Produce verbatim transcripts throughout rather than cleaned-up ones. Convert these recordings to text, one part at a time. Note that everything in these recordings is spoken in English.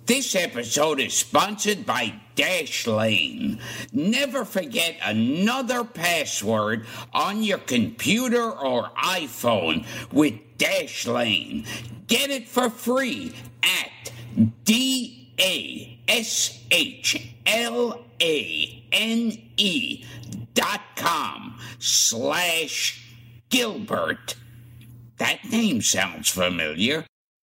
This episode is sponsored by Dashlane. Never forget another password on your computer or iPhone with Dashlane. Get it for free at D A S H L A N E dot com slash Gilbert. That name sounds familiar.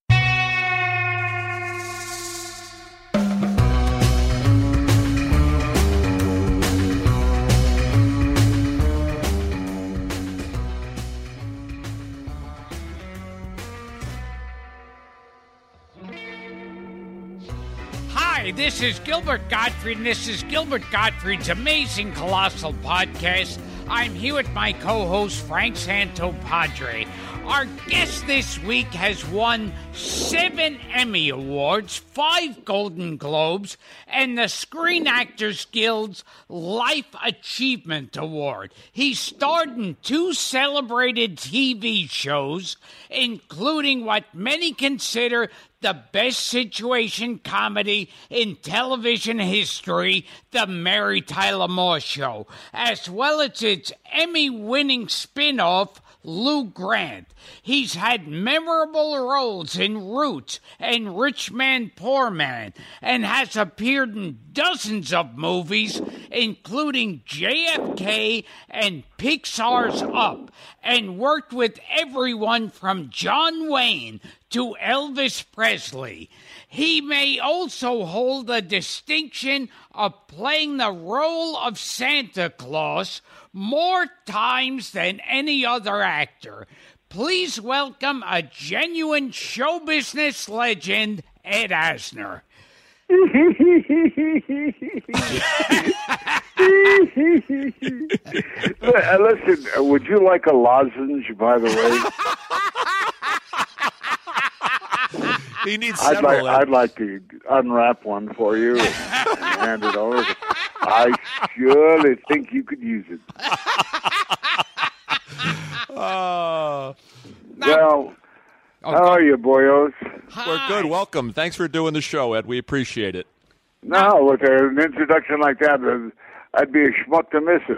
Hi, this is Gilbert Gottfried, and this is Gilbert Gottfried's Amazing Colossal Podcast. I'm here with my co-host, Frank Santopadre. Our guest this week has won seven Emmy Awards, five Golden Globes, and the Screen Actors Guild's Life Achievement Award. He starred in two celebrated T V shows, including what many consider the best situation comedy in television history, The Mary Tyler Moore Show, as well as its Emmy-winning spin-off, Lou Grant. He's had memorable roles in Roots and Rich Man, Poor Man, and has appeared in dozens of movies, including J F K and Pixar's Up, and worked with everyone from John Wayne to Elvis Presley. He may also hold the distinction of playing the role of Santa Claus more times than any other actor. Please welcome a genuine show business legend, Ed Asner. Listen, would you like a lozenge, by the way? He needs I'd several. like, I'd like to unwrap one for you and, and hand it over. I surely think you could use it. Uh, well, how are you, boyos? we're good. Welcome. Thanks for doing the show, Ed. We appreciate it. No, with an introduction like that, I'd be a schmuck to miss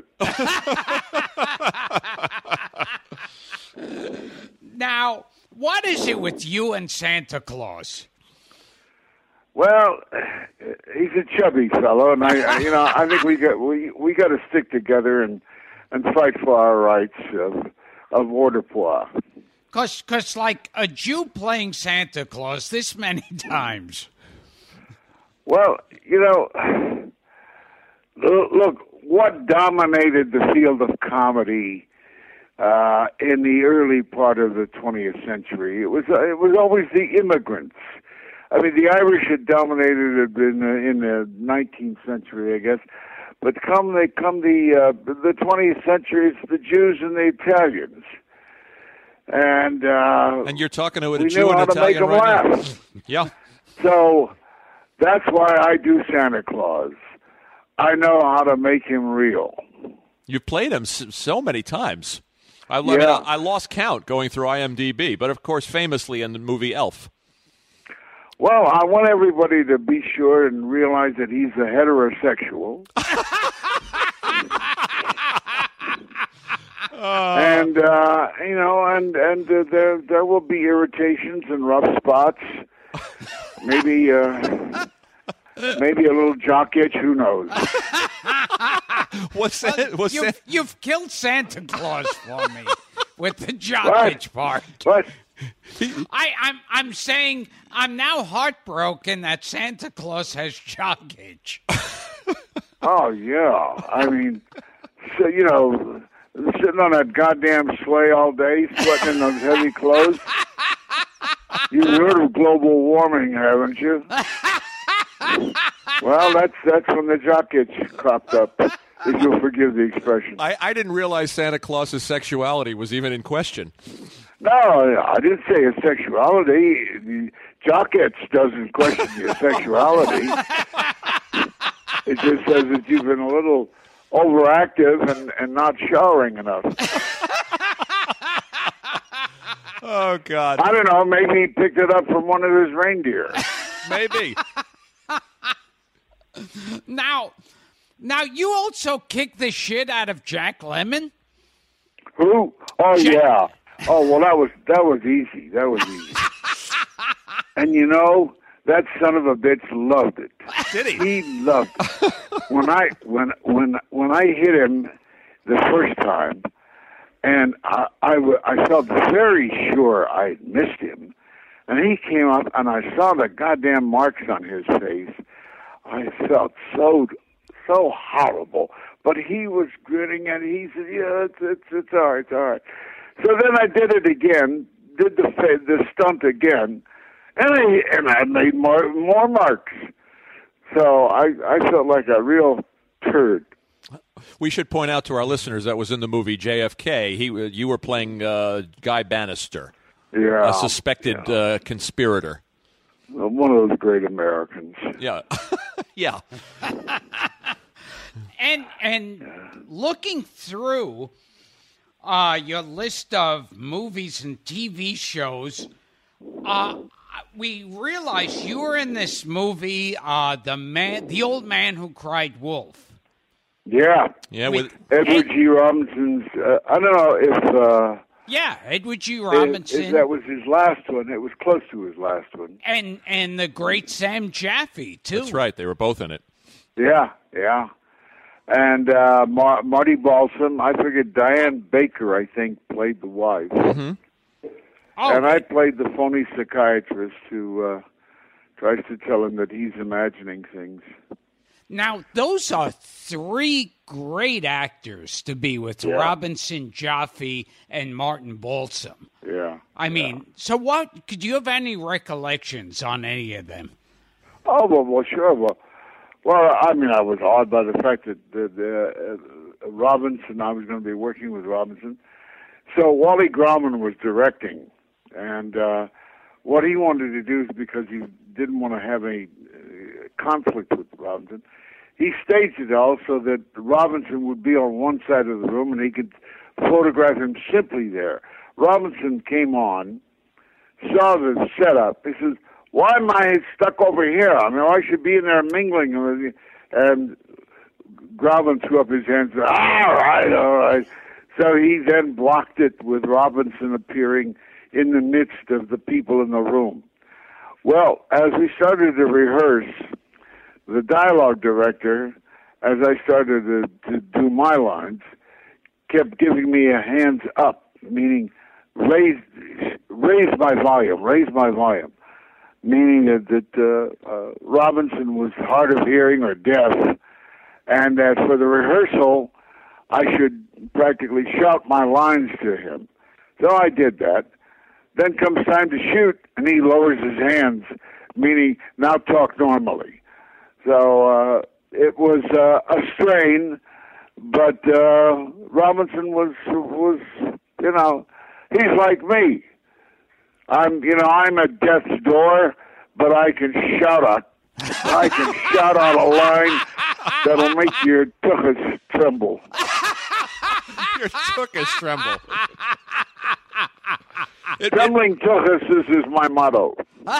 it. Now, what is it with you and Santa Claus? Well, he's a chubby fellow, and I, you know, I think we got we we got to stick together and and fight for our rights of of order poor. Cause, cause, like a Jew playing Santa Claus this many times. Well, you know, look, what dominated the field of comedy uh, in the early part of the twentieth century? It was uh, it was always the immigrants. I mean, the Irish had dominated it in the, in the nineteenth century, I guess. But come they come the uh, the twentieth century, it's the Jews and the Italians. And uh, and you're talking to a we Jew knew and how to Italian make them right laugh. now. Yeah. So that's why I do Santa Claus. I know how to make him real. You've played him so many times. I, yeah. I, mean, I, I lost count going through I M D B, but of course famously in the movie Elf. Well, I want everybody to be sure and realize that he's a heterosexual. uh, and, uh, you know, and, and uh, there there will be irritations and rough spots. Maybe uh, maybe a little jock itch, who knows? What's that? What's you've, that? You've killed Santa Claus for me with the jock what? itch part. What? I, I'm I'm saying I'm now heartbroken that Santa Claus has jock itch. Oh yeah, I mean, so, you know, sitting on that goddamn sleigh all day, sweating in those heavy clothes. You've heard of global warming, haven't you? Well, that's that's when the jock itch cropped up. If you'll forgive the expression. I, I didn't realize Santa Claus's sexuality was even in question. No, I didn't say his sexuality. The jock itch doesn't question your sexuality. It just says that you've been a little overactive and, and not showering enough. Oh, God. I don't know. Maybe he picked it up from one of his reindeer. Maybe. now, now you also kicked the shit out of Jack Lemmon. Who? Oh Jack- yeah. Oh well, that was that was easy. That was easy. And you know, that son of a bitch loved it. Did he? He loved it. when I when when when I hit him the first time, and I I, w- I felt very sure I missed him, and he came up and I saw the goddamn marks on his face. I felt so so horrible, but he was grinning and he said, "Yeah, it's it's it's all right, it's all right." So then I did it again, did the the stunt again, and I and I made more more marks. So I I felt like a real turd. We should point out to our listeners that was in the movie J F K. He you were playing uh, Guy Bannister, Yeah, a suspected yeah. uh, conspirator. One of those great Americans. Yeah, yeah. And and looking through uh, your list of movies and T V shows, uh, we realized you were in this movie, uh, the man, the old man who cried wolf. Yeah, Yeah, We- with Edward G. Robinson's. Uh, I don't know if, uh, Yeah, Edward G. if Robinson if that was his last one. It was close to his last one. and and the great Sam Jaffe too. that's right. They were both in it. Yeah, yeah. And uh, Mar- Marty Balsam. I figured Diane Baker, I think, played the wife. Mm-hmm. Oh, And I played the phony psychiatrist who uh, tries to tell him that he's imagining things. now those are three great actors to be with: Yeah. Robinson, Jaffe, and Martin Balsam. Yeah. I mean, so what? Could you have any recollections on any of them? Oh, well, well sure. Well, well, I mean, I was awed by the fact that, that uh, uh, Robinson, I was going to be working with Robinson. So Wally Grauman was directing, and uh, what he wanted to do is because he didn't want to have any uh, conflict with Robinson, he staged it all so that Robinson would be on one side of the room and he could photograph him simply there. Robinson came on, saw the setup. He says, "Why am I stuck over here? I mean, I should be in there mingling." And Grauman threw up his hands. All right, all right. So he then blocked it with Robinson appearing in the midst of the people in the room. Well, as we started to rehearse, the dialogue director, as I started to, to do my lines, kept giving me a hands up, meaning raise, raise my volume, raise my volume, meaning that, that uh, uh, Robinson was hard of hearing or deaf, and that for the rehearsal, I should practically shout my lines to him. So I did that. Then comes time to shoot, and he lowers his hands, meaning now talk normally. So uh, it was uh, a strain, but uh, Robinson was was you know he's like me. I'm you know I'm at death's door, but I can shout out I can shout out a line that'll make your tuchus tremble. Your tuchus tremble. It, Trembling tuchus is my motto.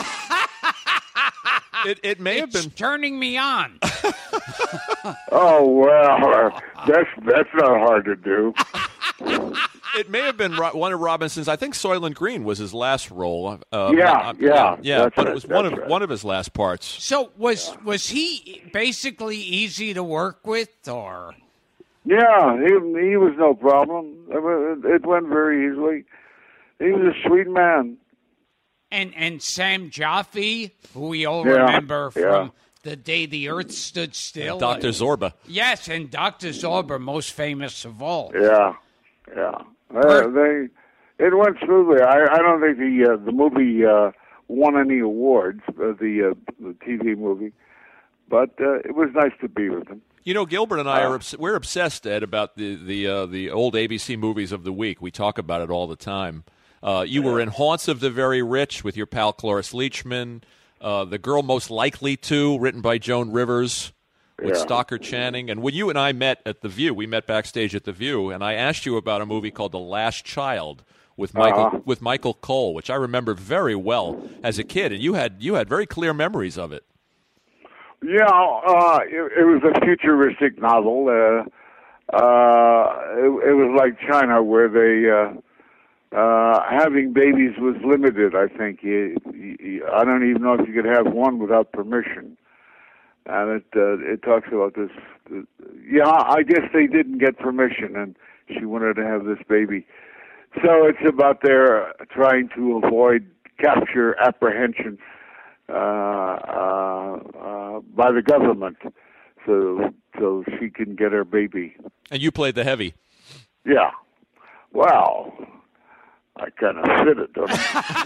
it, it may have It's been. turning me on. Oh well, that's that's not hard to do. It may have been Ro- one of Robinson's. I think Soylent Green was his last role. Uh, Yeah, uh, yeah, yeah. that's But right, it was one of that's right. one of his last parts. So was was he basically easy to work with, or? Yeah, he he was no problem. It, it went very easily. He was a sweet man. And and Sam Jaffe, who we all Yeah, remember yeah. from The Day the Earth Stood Still. Doctor Zorba. Yes, and Doctor Zorba, most famous of all. Yeah, yeah. Uh, Per- they it went smoothly. I I don't think the uh, the movie uh, won any awards. Uh, the uh, the T V movie, but uh, it was nice to be with him. You know, Gilbert and I Uh, are obs- we're obsessed, Ed, about the the uh, the old A B C movies of the week. We talk about it all the time. Uh, you were in Haunts of the Very Rich with your pal Cloris Leachman. Uh, the Girl Most Likely To, written by Joan Rivers with Yeah. Stockard Channing. And when you and I met at The View, we met backstage at The View, and I asked you about a movie called The Last Child with Michael Uh-huh. with Michael Cole, which I remember very well as a kid, and you had you had very clear memories of it. Yeah, uh, it, it was a futuristic novel. Uh, uh, it, it was like China, where they uh, uh, having babies was limited. I think you, you, I don't even know if you could have one without permission. And it uh, it talks about this. Uh, yeah, I guess they didn't get permission, and she wanted to have this baby. So it's about their trying to avoid capture, apprehension uh, uh, uh, by the government, so so she can get her baby. And you played the heavy. Yeah. Wow. I kind of fit it, don't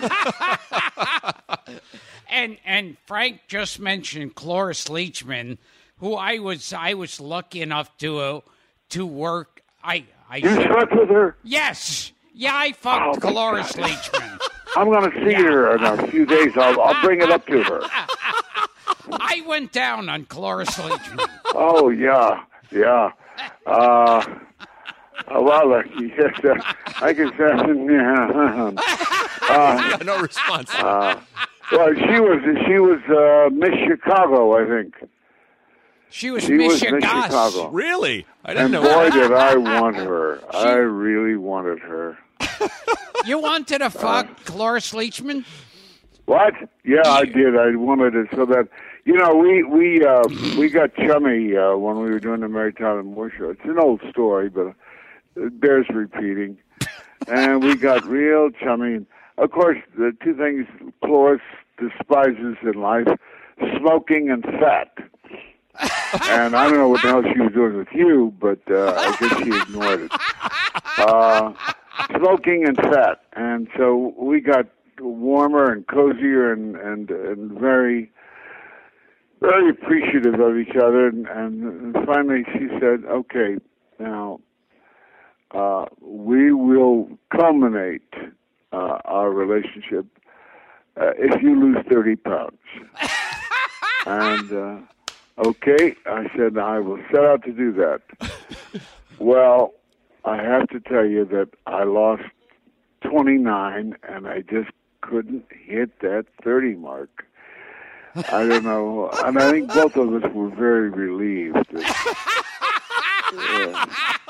I? and and Frank just mentioned Cloris Leachman, who I was I was lucky enough to uh, to work. I I you slept with her? Yes. Yeah, I fucked oh, Cloris Leachman. I'm going to see yeah. her in a few days. I'll, I'll bring it up to her. I went down on Cloris Leachman. Oh, yeah, yeah. Uh, well, yes, uh, I can say, yeah. Uh, no response. Uh, well, she was she was uh, Miss Chicago, I think. She was she Miss was Miss Chicago. Chicago. Really? I didn't and know boy, that. did I want her. She... I really wanted her. You wanted to fuck uh, Cloris Leachman? What? Yeah, I did. I wanted it so that, you know, we we uh, we got chummy uh, when we were doing the Mary Tyler Moore Show. It's an old story, but it bears repeating. And we got real chummy. Of course, the two things Cloris despises in life, smoking and fat. And I don't know what the hell she was doing with you, but uh, I guess she ignored it. Uh, smoking and fat. And so we got warmer and cozier and, and, and very, very appreciative of each other. And, and finally she said, okay, now uh, we will culminate uh, our relationship uh, if you lose thirty pounds. And... Uh, Okay, I said, I will set out to do that. Well, I have to tell you that I lost twenty-nine, and I just couldn't hit that thirty mark. I don't know, and I think both of us were very relieved. That,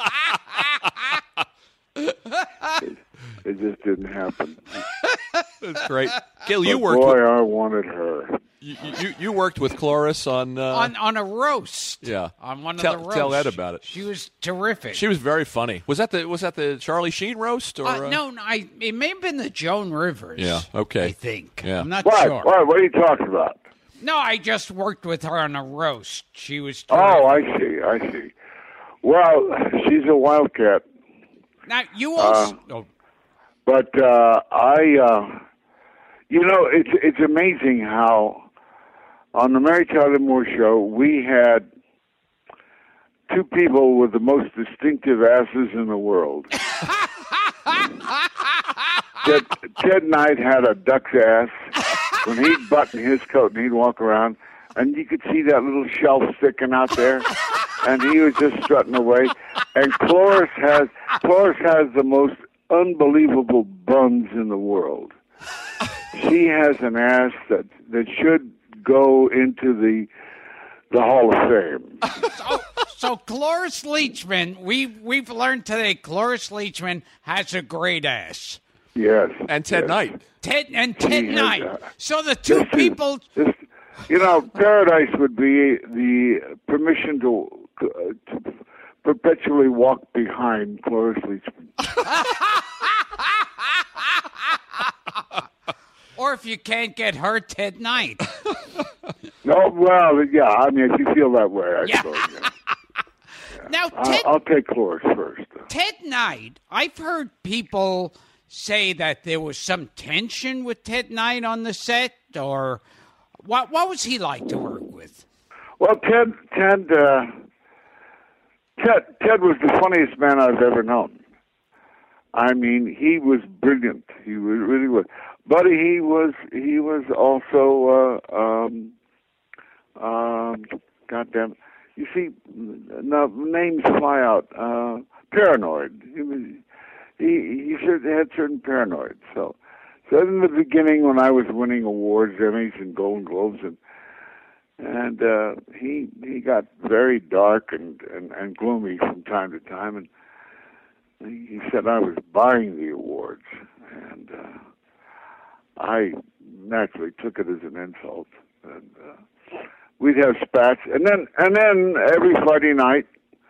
uh, it, it just didn't happen. That's great. Gil, you but worked boy, with... I wanted her. You, you you worked with Cloris on uh, on on a roast. Yeah, on one tell, of the roasts. Tell that about it. She was terrific. She was very funny. Was that the was that the Charlie Sheen roast or uh, uh... no? No, I it may have been the Joan Rivers. Yeah, okay. I think. Yeah. I'm not what? sure. What? What are you talking about? No, I just worked with her on a roast. She was. Oh, terrific. I see. I see. Well, she's a wildcat. Now you also. Uh, oh. But uh, I, uh, you know, it's it's amazing how. On the Mary Tyler Moore Show, we had two people with the most distinctive asses in the world. Ted, Ted Knight had a duck's ass. When he'd button his coat and he'd walk around, and you could see that little shelf sticking out there, and he was just strutting away. And Cloris has Cloris has the most unbelievable buns in the world. She has an ass that that should go into the the Hall of Fame. so, so Cloris Leachman, we we've learned today. Cloris Leachman has a great ass. Yes, and Ted yes. Knight. Ted and Ted He Knight. Has, uh, so the two this people. Is, this, you know, paradise would be the permission to, uh, to perpetually walk behind Cloris Leachman. Or if you can't get her, Ted Knight. No, well, yeah, I mean, if you feel that way, I yeah. suppose. Yeah. Yeah. Now, I'll, Ted, I'll take Cloris first. Ted Knight, I've heard people say that there was some tension with Ted Knight on the set, or what? What was he like to work with? Well, Ted, Ted, uh, Ted, Ted was the funniest man I've ever known. I mean, he was brilliant. He was really was. But he was he was also uh, um, um, goddamn. You see, now names fly out. Uh, paranoid. He was, he he had certain paranoid. So, so in the beginning, when I was winning awards, Emmys, and Golden Globes, and And uh, he he got very dark and, and, and gloomy from time to time, and he said I was buying the awards, and uh, I naturally took it as an insult. And uh, we'd have spats, and then and then every Friday night,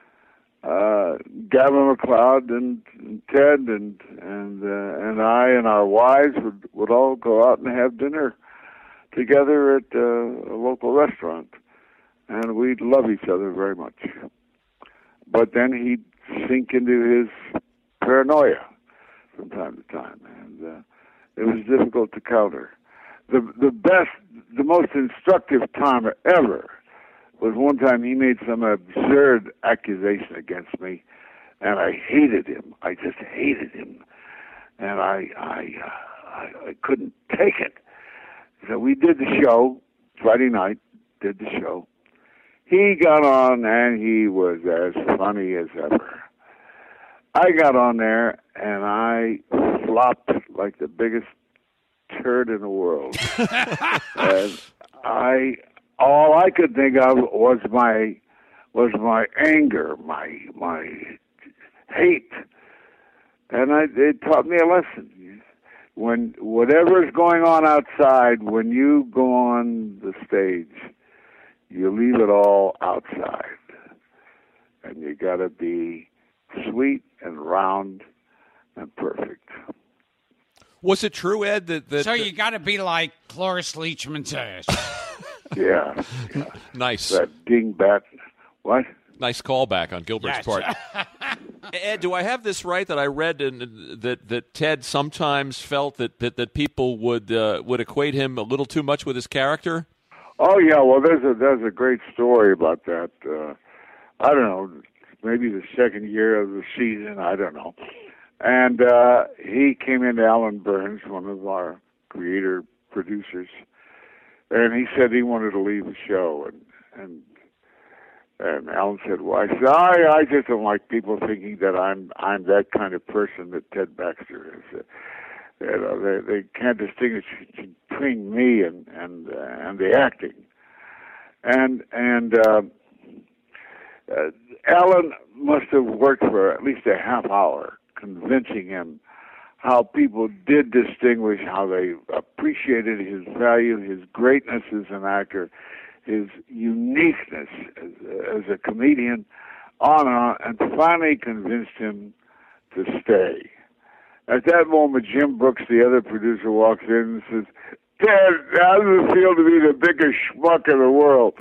uh, Gavin MacLeod and, and Ted and and uh, and I and our wives would would all go out and have dinner together at uh, a local restaurant, and we'd love each other very much. But then he'd sink into his paranoia from time to time, and uh, it was difficult to counter. The the best, the most instructive time ever was one time he made some absurd accusation against me, and I hated him. I just hated him, and I I uh, I, I couldn't take it. So we did the show Friday night. Did the show. He got on, and he was as funny as ever. I got on there, and I flopped like the biggest turd in the world. And I, all I could think of was my, was my anger, my my hate, and I, it taught me a lesson. When whatever is going on outside, when you go on the stage, you leave it all outside, and you got to be sweet and round and perfect. Was it true, Ed, that... that so you got to be like Cloris Leachman's ass. Yeah, yeah. Nice. That dingbat. What? Nice callback on Gilbert's Yes. part. Ed, do I have this right that I read in, that that Ted sometimes felt that that, that people would uh, would equate him a little too much with his character? Oh yeah, well there's a there's a great story about that. Uh, I don't know, maybe the second year of the season, I don't know. And uh, he came into Alan Burns, one of our creator producers, and he said he wanted to leave the show, and and. And Alan said, "Why?" Well, I said, I, "I just don't like people thinking that I'm I'm that kind of person that Ted Baxter is. Uh, you know, they they can't distinguish between me and and uh, and the acting." And and uh, uh, Alan must have worked for at least a half hour convincing him how people did distinguish, how they appreciated his value, his greatness as an actor, his uniqueness as, as a comedian, on and on, and finally convinced him to stay. At that moment, Jim Brooks, the other producer, walks in and says, "Ted, how does it feel to be the biggest schmuck in the world?"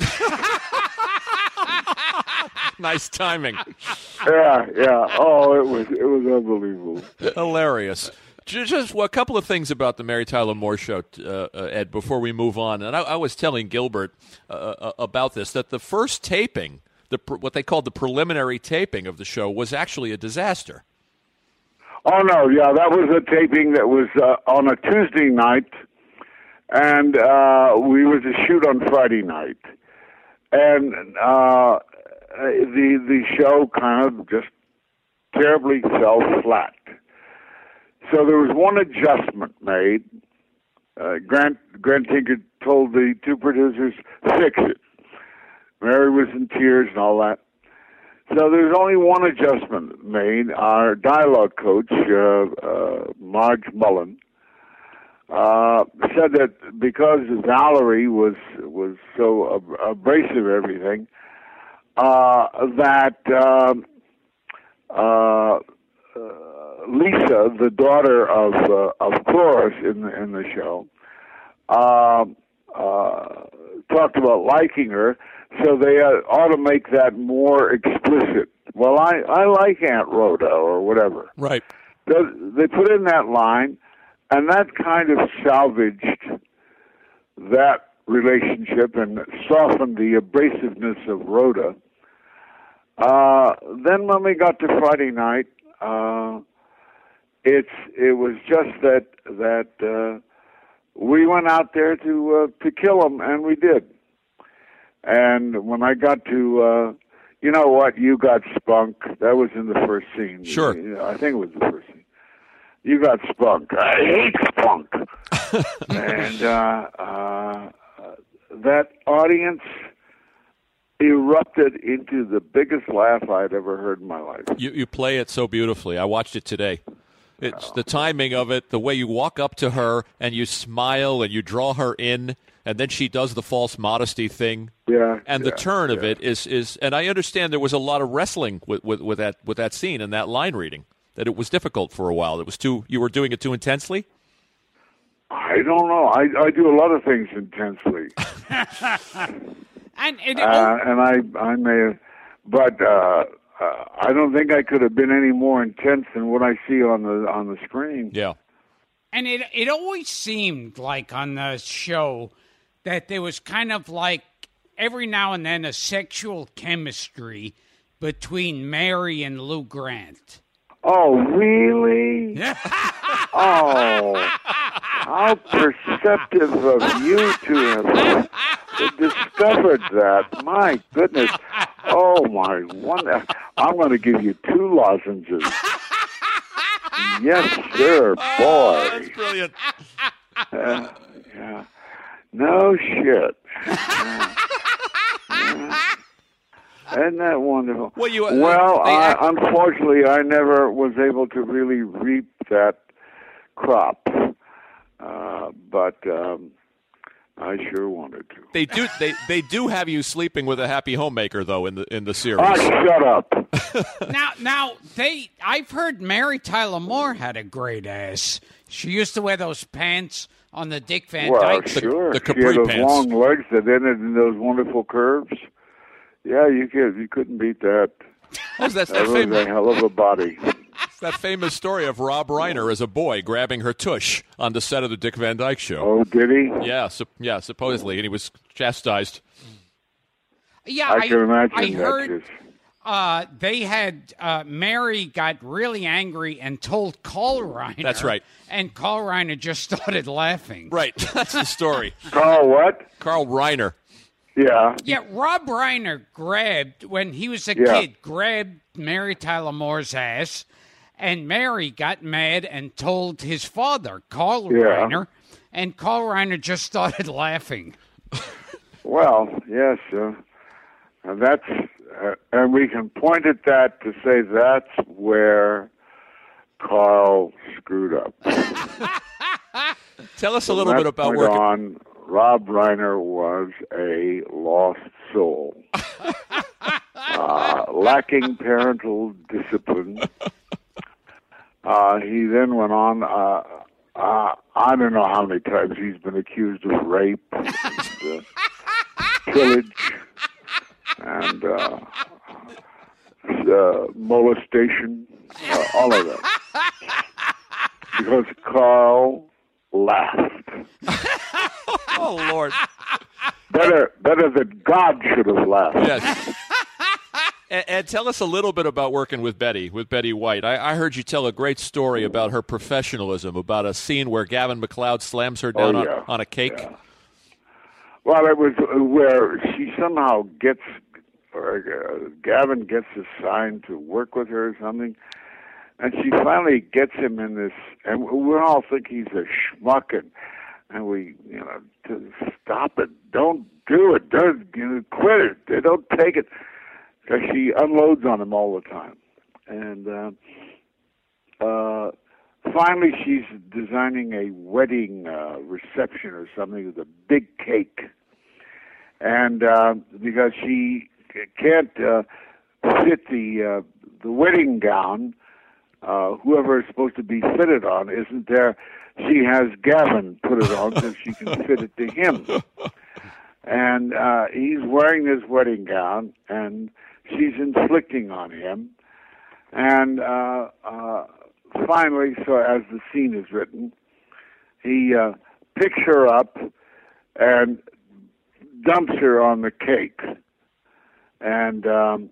Nice timing. Yeah, yeah. Oh, it was it was unbelievable. Hilarious. Just a couple of things about the Mary Tyler Moore Show, uh, Ed, before we move on. And I, I was telling Gilbert uh, about this, that the first taping, the what they called the preliminary taping of the show, was actually a disaster. Oh, no, yeah, that was a taping that was uh, on a Tuesday night, and uh, we were to shoot on Friday night. And uh, the the show kind of just terribly fell flat. So there was one adjustment made. Uh, Grant Grant Tinker told the two producers, "Fix it." Mary was in tears and all that. So there was only one adjustment made. Our dialogue coach, uh, uh, Marge Mullen, uh, said that because Valerie was was so ab- abrasive everything, uh, that um, uh, uh, Lisa, the daughter of uh, of Cloris in the, in the show, uh, uh, talked about liking her, so they uh, ought to make that more explicit. Well, I, I like Aunt Rhoda or whatever. Right. They, they put in that line, and that kind of salvaged that relationship and softened the abrasiveness of Rhoda. Uh, then when we got to Friday night, uh, It's it was just that that uh, we went out there to uh, to kill him, and we did. And when I got to, uh, you know what, You Got Spunk. That was in the first scene. Sure, I think it was the first scene. You Got Spunk. I hate spunk. And uh, uh, that audience erupted into the biggest laugh I'd ever heard in my life. You you play it so beautifully. I watched it today. It's the timing of it, the way you walk up to her and you smile and you draw her in, and then she does the false modesty thing. Yeah. And yeah, the turn yeah. of it is, is and I understand there was a lot of wrestling with, with, with that with that scene and that line reading, that it was difficult for a while. It was too you were doing it too intensely? I don't know. I, I do a lot of things intensely. and it, uh, and I I may have, but uh, uh, I don't think I could have been any more intense than what I see on the on the screen. Yeah. And it it always seemed like on the show that there was kind of like every now and then a sexual chemistry between Mary and Lou Grant. Oh, really? Oh, how perceptive of you to have discovered that. My goodness. Oh, my wonder. I'm going to give you two lozenges. Yes, sir, boy. Oh, that's brilliant. Uh, yeah. No shit. Yeah. Yeah. Isn't that wonderful? Well, you, uh, well they I, act- unfortunately, I never was able to really reap that crop, uh, but um, I sure wanted to. They do they, they do have you sleeping with a happy homemaker though in the in the series. Ah, shut up. now, now they. I've heard Mary Tyler Moore had a great ass. She used to wear those pants on the Dick Van Well, Dyke. sure. the She capri had those pants. long legs that ended in those wonderful curves. Yeah, you could. You couldn't beat that. Oh, that's That that was a famous, hell of a body. that famous story of Rob Reiner as a boy grabbing her tush on the set of the Dick Van Dyke Show. Oh, did he? Yeah, su- yeah, supposedly, and he was chastised. Yeah, I can imagine I that. heard Just, uh, they had uh, Mary got really angry and told Carl Reiner. That's right. And Carl Reiner just started laughing. Right, that's the story. Carl, what? Carl Reiner. Yeah. Yeah, Rob Reiner grabbed, when he was a Yeah. kid, grabbed Mary Tyler Moore's ass, and Mary got mad and told his father, Carl Yeah. Reiner, and Carl Reiner just started laughing. Well, yes. Uh, and that's, uh, and we can point at that to say that's where Carl screwed up. Tell us a From little that bit about point working. on, Rob Reiner was a lost soul, uh, lacking parental discipline. Uh, he then went on. Uh, uh, I don't know how many times he's been accused of rape, and, uh, pillage, and uh, uh, molestation, uh, all of that, because Carl laughed. Oh, Lord. Better, better that God should have laughed. Yes. And, and tell us a little bit about working with Betty, with Betty White. I, I heard you tell a great story about her professionalism, about a scene where Gavin MacLeod slams her down Oh, yeah. on, on a cake. Yeah. Well, it was where she somehow gets, or uh, Gavin gets assigned to work with her or something, and she finally gets him in this, and we all think he's a schmuck, and, and we, you know, to stop it, don't do it, don't, you know, quit it, don't take it, because she unloads on him all the time. And uh, uh, finally she's designing a wedding uh, reception or something with a big cake. And uh, because she can't uh, fit the uh, the wedding gown, uh, whoever is supposed to be fitted on isn't there. She has Gavin put it on so she can fit it to him. And uh, he's wearing this wedding gown, and she's inflicting on him. And uh, uh, finally, so as the scene is written, he uh, picks her up and dumps her on the cake. And um,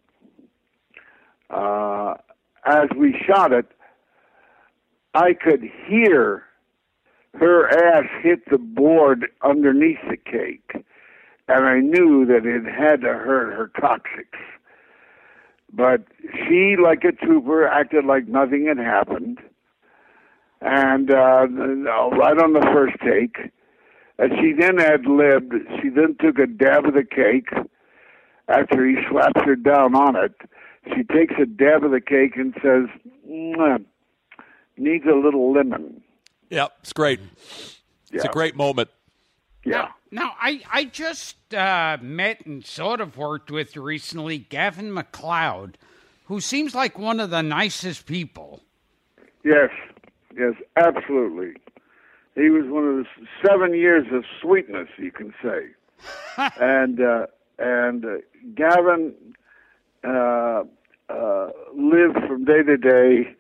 uh, as we shot it, I could hear her ass hit the board underneath the cake. And I knew that it had to hurt her coccyx. But she, like a trooper, acted like nothing had happened. And uh, right on the first take, And she then ad-libbed. She then took a dab of the cake. After he slaps her down on it, she takes a dab of the cake and says, "Mwah, needs a little lemon." Yep, it's great. It's Yeah. a great moment. Yeah. Now, I, I just uh, met and sort of worked with recently Gavin MacLeod, who seems like one of the nicest people. Yes. Yes, absolutely. He was one of the seven years of sweetness, you can say. and uh, and uh, Gavin uh, uh, lived from day to day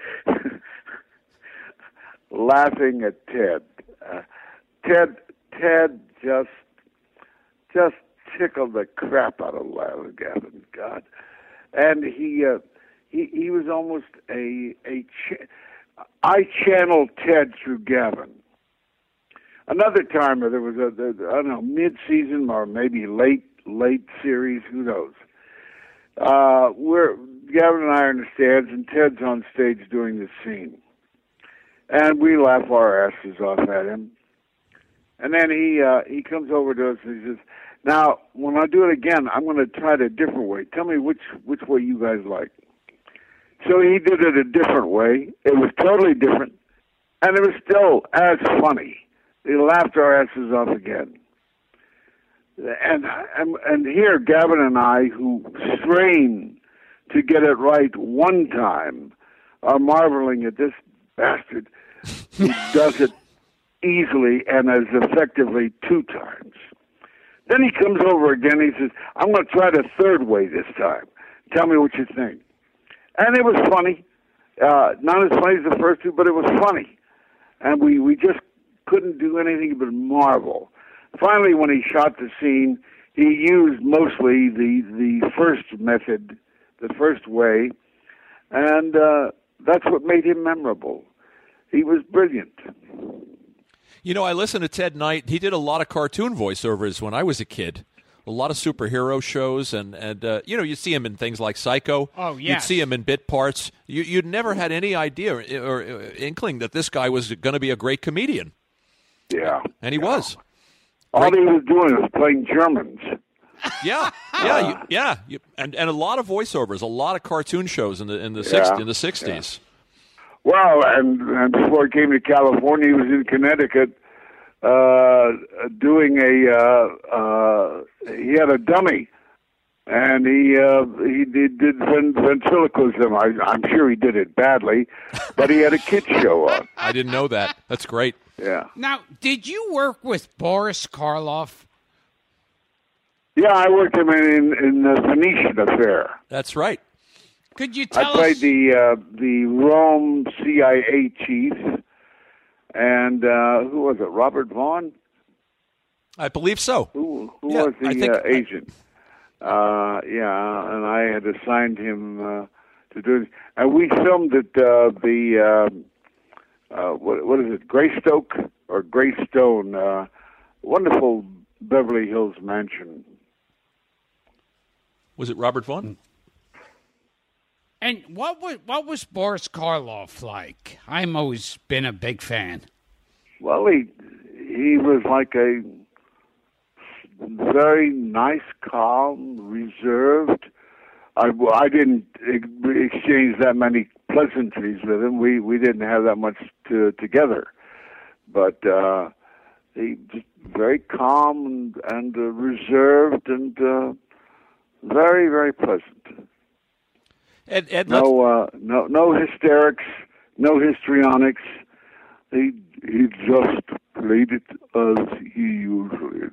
laughing at Ted. Uh, Ted Ted just just tickled the crap out of Gavin. God, and he uh, he he was almost a a. Ch- I channeled Ted through Gavin. Another time, there was a, a I don't know, mid-season or maybe late late series, who knows? Uh, we're Gavin and I are in the stands, and Ted's on stage doing the scene, and we laugh our asses off at him. And then he uh, he comes over to us and he says, "Now, when I do it again, I'm going to try it a different way. Tell me which which way you guys like." So he did it a different way. It was totally different, and it was still as funny. We laughed our asses off again. And, and and here, Gavin and I, who strain to get it right one time, are marveling at this bastard who does it easily and as effectively two times. Then he comes over again. He says, "I'm going to try the third way this time. Tell me what you think." And it was funny. Uh, not as funny as the first two, but it was funny. And we, we just couldn't do anything but marvel. Finally, when he shot the scene, he used mostly the, the first method, the first way, and uh, that's what made him memorable. He was brilliant. You know, I listened to Ted Knight. He did a lot of cartoon voiceovers when I was a kid. A lot of superhero shows, and, and uh, you know, you see him in things like Psycho. Oh, yes. You'd see him in bit parts. You, you'd never had any idea or, or inkling that this guy was going to be a great comedian. Yeah. And he yeah. was. All Great. he was doing was playing Germans. Yeah, yeah, you, yeah, you, and and a lot of voiceovers, a lot of cartoon shows in the in the Yeah, six, in the sixties. Well, and, and before he came to California, he was in Connecticut uh, doing a, uh, uh, he had a dummy, and he uh, he did, did ventriloquism. I, I'm sure he did it badly, but he had a kid show on. I didn't know that. That's great. Yeah. Now, did you work with Boris Karloff? Yeah, I worked him in, in the Venetian affair. That's right. Could you tell I played us? the uh, the Rome C I A chief, and uh, who was it? Robert Vaughn? I believe so. Who who Yeah, was the I think- uh, agent? Uh, yeah, and I had assigned him uh, to do it. And we filmed at uh, the um, uh, what what is it? Greystoke or Greystone? Uh, wonderful Beverly Hills mansion. Was it Robert Vaughn? And what was what was Boris Karloff like? I'm always been a big fan. Well, he he was like a very nice, calm, reserved. I, I didn't exchange that many pleasantries with him. We we didn't have that much to, together, but uh, he just very calm and, and uh, reserved and uh, very very pleasant. Ed, Ed, let's- No, uh, no, no hysterics, no histrionics. He he just played it as he usually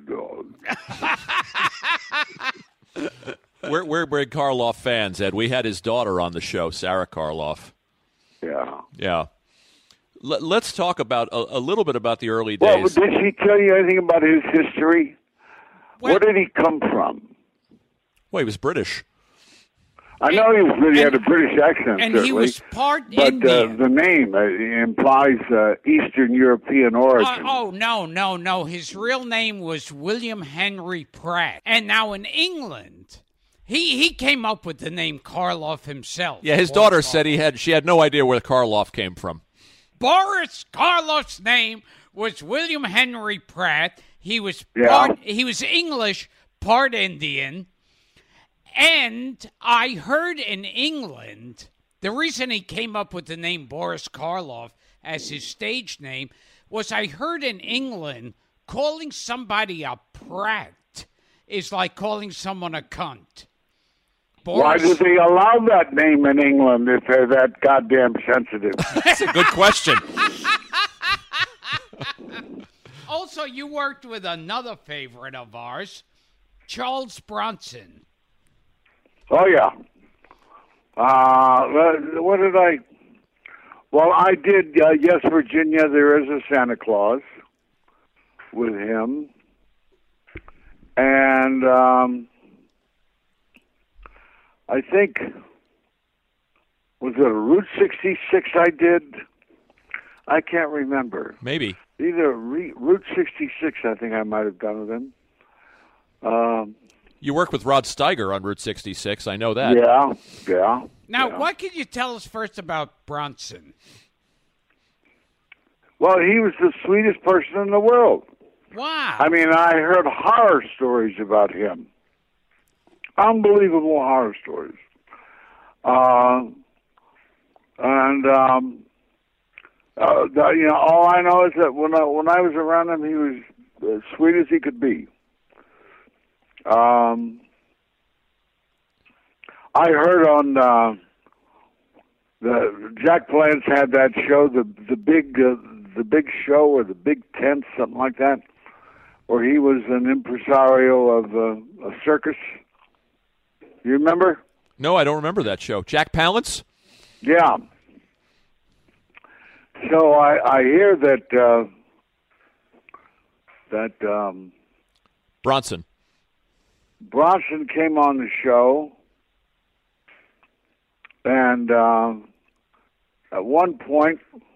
does. we're we're big Karloff fans, Ed. We had his daughter on the show, Sarah Karloff. Yeah. Yeah. L- let's talk about a, a little bit about the early Well, days. did she tell you anything about his history? Well- Where did he come from? Well, he was British. I know he was really and- had a British accent, and he certainly, was part but uh, Indian. the name uh, implies uh, Eastern European Uh, origin. oh, no, no, no. His real name was William Henry Pratt. And now in England, he, he came up with the name Karloff himself. Yeah, his Boris daughter Karloff. said he had she had no idea where Karloff came from. Boris Karloff's name was William Henry Pratt. He was Yeah. part, he was English, part Indian. And I heard in England, the reason he came up with the name Boris Karloff as his stage name was I heard in England calling somebody a Pratt is like calling someone a cunt. Boris, Why do they allow that name in England if they're that goddamn sensitive? That's a good question. Also, you worked with another favorite of ours, Charles Bronson. Oh, yeah. Uh, what did I... Well, I did, uh, Yes, Virginia, There Is a Santa Claus with him. And um, I think, was it a Route sixty-six I did? I can't remember. Maybe. Either Re- Route sixty-six, I think I might have done with him. Um, You worked with Rod Steiger on Route sixty-six. I know that. yeah, yeah. Now, yeah. what can you tell us first about Bronson? Well, he was the sweetest person in the world. Wow. I mean, I heard horror stories about him. Unbelievable horror stories. Uh, and, um, uh, the, you know, all I know is that when I, when I was around him, he was as sweet as he could be. Um, I heard on uh, the Jack Palance had that show, the the big uh, the big show or the big tent, something like that, where he was an impresario of uh, a circus. You remember? No, I don't remember that show. Jack Palance? Yeah. So I I hear that uh, that um, Bronson. Bronson came on the show, and uh, at one point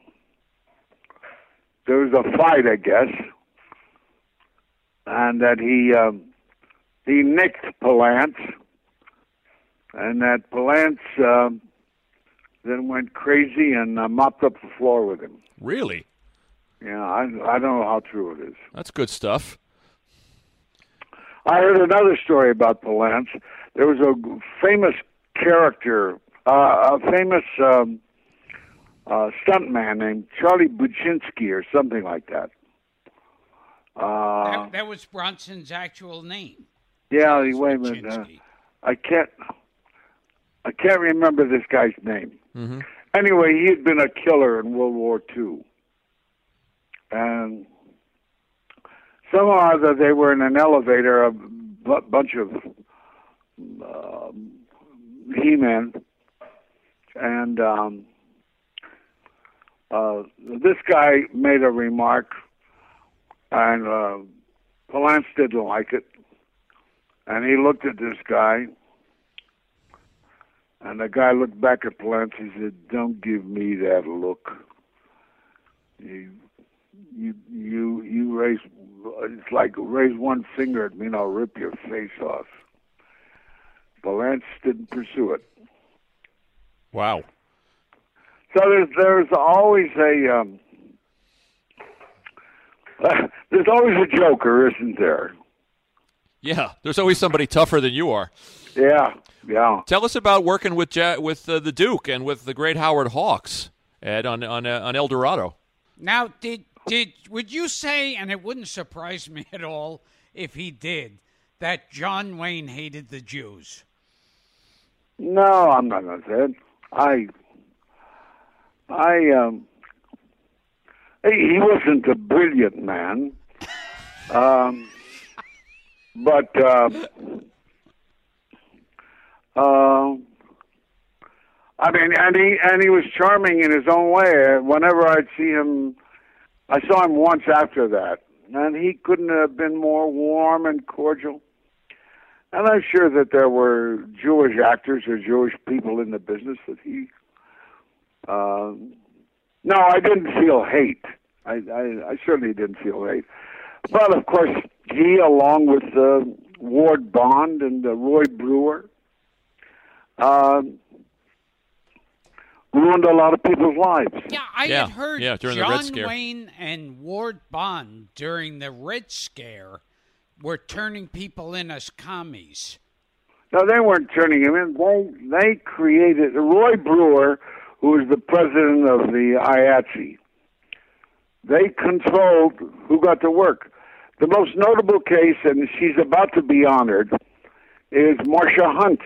there was a fight, I guess, and that he um, he nicked Palance, and that Palance um, then went crazy and uh, mopped up the floor with him. Really? Yeah, I I don't know how true it is. That's good stuff. I heard another story about Palance. There was a famous character, uh, a famous um, uh, stuntman named Charlie Buczynski or something like that. Uh, that, that was Bronson's actual name. yeah, wait a minute. Uh, I can't. I can't remember this guy's name. Mm-hmm. Anyway, he had been a killer in World War Two, and somehow that they were in an elevator, a b- bunch of uh, He-Men, and um, uh, this guy made a remark, and uh, Palance didn't like it, and he looked at this guy, and the guy looked back at Palance. He said, "Don't give me that look. You, you, you, you raise. It's like raise one finger at me, and I'll rip your face off." Palance didn't pursue it. Wow. So there's there's always a um, there's always a joker, isn't there? Yeah, there's always somebody tougher than you are. Yeah, yeah. Tell us about working with ja- with uh, the Duke and with the great Howard Hawks, Ed, on on uh, on El Dorado. Now, did did would you say, and it wouldn't surprise me at all if he did, that John Wayne hated the Jews? No, I'm not going to say it. I, I, um, he he wasn't a brilliant man, um, but, uh, uh, I mean, and he and he was charming in his own way. Whenever I'd see him, I saw him once after that, and he couldn't have been more warm and cordial. And I'm sure that there were Jewish actors or Jewish people in the business that he. Uh, no, I didn't feel hate. I, I, I certainly didn't feel hate. But of course, he, along with uh, Ward Bond and uh, Roy Brewer, uh, ruined a lot of people's lives. Yeah, I Yeah, had heard yeah, during the Red John Scare. Wayne and Ward Bond during the Red Scare were turning people in as commies. No, they weren't turning him in. They they created Roy Brewer, who was the president of the I A T S E. They controlled who got to work. The most notable case, and she's about to be honored, is Marcia Hunt.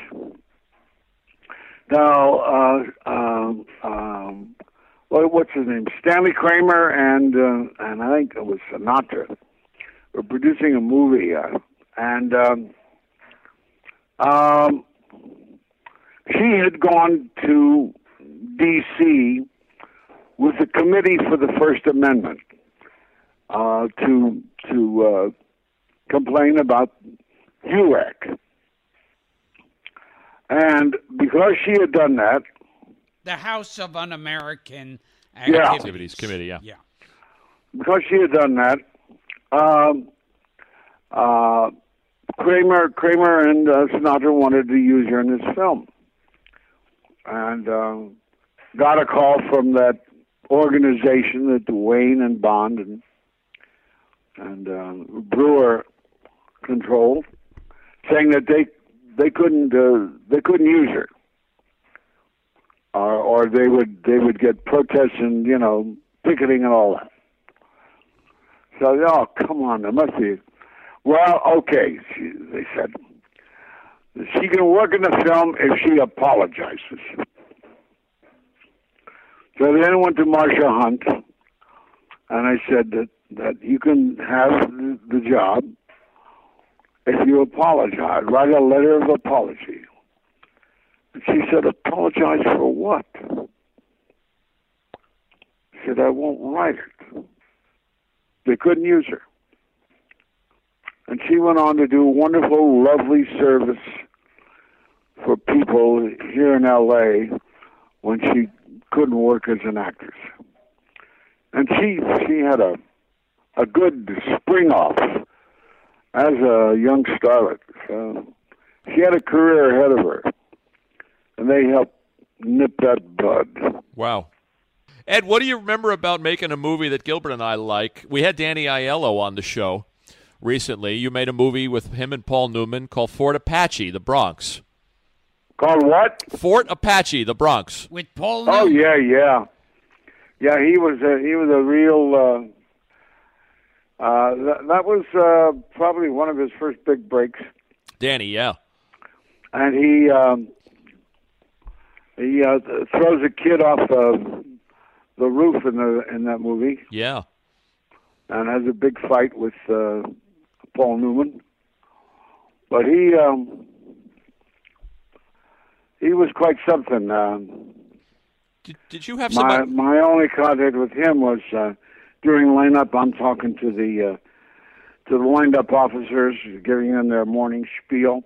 Now, uh, um, um, what, what's his name? Stanley Kramer and uh, and I think it was Sinatra were producing a movie, uh, and um, um, she had gone to D C with the Committee for the First Amendment uh, to to uh, complain about H U A C. And because she had done that, The House of Un-American Yeah. Activities. Activities Committee, yeah. Yeah. because she had done that, um, uh, Kramer, Kramer and uh, Sinatra wanted to use her in this film, and um, got a call from that organization that Wayne and Bond and and uh, Brewer controlled, saying that they they couldn't uh, they couldn't use her, or or they would they would get protests and you know picketing and all that. So oh come on, there must be. Well, okay, she, they said she can work in the film if she apologizes. So then went to Marcia Hunt, and I said that, that you can have the, the job if you apologize. Write a letter of apology. And she said, apologize for what? She said, I won't write it. They couldn't use her. And she went on to do wonderful, lovely service for people here in L A when she couldn't work as an actress. And she she had a a good spring off as a young starlet. So she had a career ahead of her. And they helped nip that bud. Wow. Ed, what do you remember about making a movie that Gilbert and I like? We had Danny Aiello on the show recently. You made a movie with him and Paul Newman called Fort Apache, the Bronx. Called what? Fort Apache, the Bronx. With Paul Oh Newman. yeah, yeah, yeah. He was a, he was a real. Uh, uh, that, that was uh, probably one of his first big breaks, Danny, yeah. and he um, he uh, throws a kid off the the roof in the in that movie, Yeah. and has a big fight with uh, Paul Newman. But he um, he was quite something. Um, Did, did you have My some... my only contact with him was uh, during lineup. I'm talking to the uh, to the lined up officers, giving them their morning spiel,